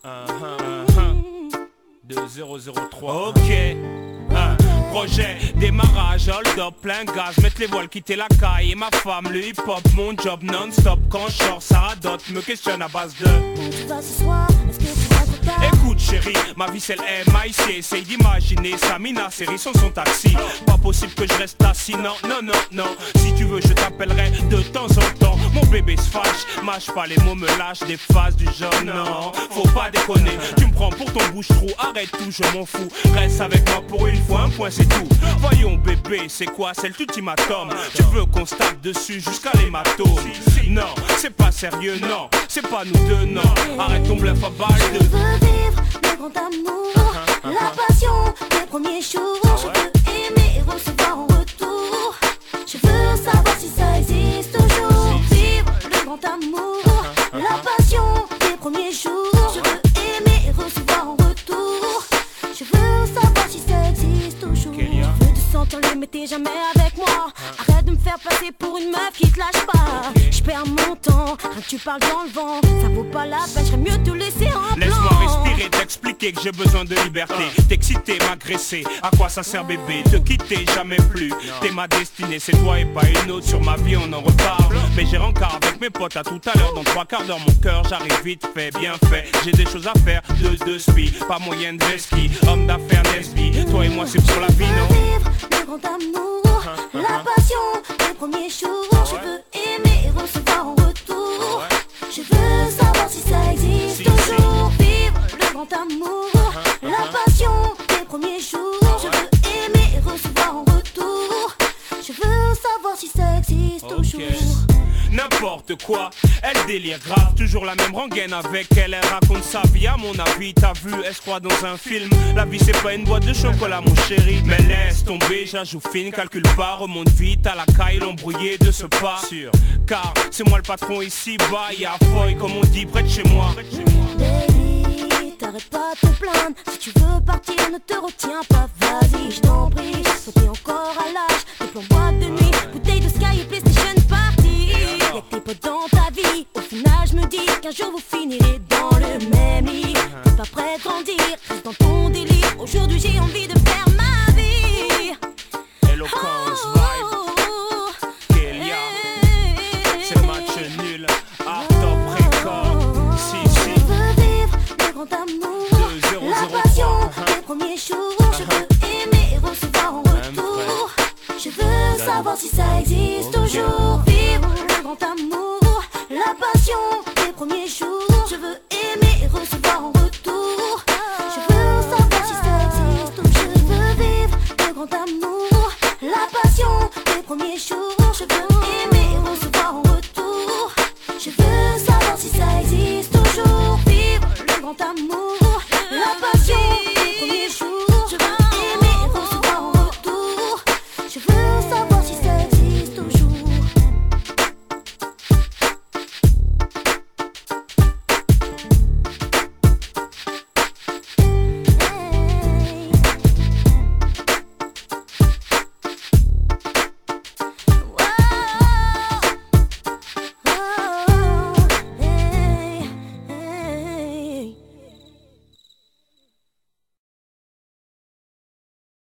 2003. Ok. Projet, démarrage, hold up, plein gaz, mettre les voiles, quitter la caille. Et ma femme, le hip-hop, mon job non-stop. Quand je sors, ça radote, me questionne à base de où tu vas ce soir, est-ce que tu vas trop tard? écoute chérie, ma vie c'est le MIC. Essaye d'imaginer Samina, série sans son taxi. Pas possible que je reste assis, non, non, non, non. Si tu veux je t'appellerai de temps en temps. Mon bébé se fâche, mâche pas les mots, me lâche des phases du genre non. Faut pas déconner, tu me prends pour ton bouche-trou. Arrête tout, je m'en fous, reste avec moi pour une fois, un point c'est tout. Voyons bébé, c'est quoi, c'est l'ultimatum. Tu veux qu'on se tape dessus jusqu'à l'hématome? Non, c'est pas sérieux, non, c'est pas nous deux, non. Arrête ton bluff à balle Je de... veux vivre le grand amour, la passion des premiers jours. Je veux aimer et recevoir en retour. Je veux savoir si ça existe toujours. Vivre le grand amour, la passion des premiers jours. Je veux aimer et recevoir en retour. Je veux savoir si ça existe toujours. Je veux te sentir le mais t'es jamais avec moi. Arrête de me faire passer pour une meuf qui te lâche pas. Je perds mon temps, rien que tu parles dans le vent. Ça vaut pas la peine, j'aimerais mieux te laisser en blanc. Laisse-moi respirer, t'expliquer que j'ai besoin de liberté. T'exciter, m'agresser, à quoi ça sert bébé? Te quitter, jamais plus. T'es ma destinée, c'est toi et pas une autre. Sur ma vie on en reparle. Mais j'ai rencard avec mes potes à tout à l'heure. Dans 3/4 d'heure mon cœur, j'arrive vite fait, bien fait. J'ai des choses à faire, de spi. Pas moyen de ski, homme d'affaires Nesby. Toi et moi c'est sur la vie, non? Vivre le grand amour, la passion des premiers jours. Je veux aimer et recevoir en retour. Je veux savoir si ça existe toujours. Vivre le grand amour, la passion des premiers jours. Je veux aimer et recevoir en retour. Je veux savoir si ça existe toujours. N'importe quoi, elle délire grave. Toujours la même rengaine avec elle, elle raconte sa vie. À mon avis, t'as vu, elle se croit dans un film. La vie c'est pas une boîte de chocolat mon chéri. Mais laisse tomber, j'ajoute fine, calcule pas. Remonte vite à la caille, l'embrouillé de ce pas sûr. Car c'est moi le patron ici bas. Y'a Foy comme on dit près de chez moi. Baby, t'arrêtes pas de te plaindre. Si tu veux partir, ne te retiens pas. Vas-y, je t'en prie. Toi t'es encore à l'âge des plans boîte de nuit, bouteille de Sky et PlayStation Party. Y'a que tes potes dans ta vie. Au final je me dis qu'un jour vous finirez dans le même lit. T'es pas prêt de grandir, reste dans ton délire. Aujourd'hui j'ai envie de faire ma vie. Eloquence, vibe, Kélia. C'est match nul, à top record. Si, si. Je veux vivre le grand amour, 2003. la passion des premiers jours. Je veux aimer et recevoir en retour. Je veux savoir si ça existe toujours. Vivre le grand amour, la passion des premiers jours.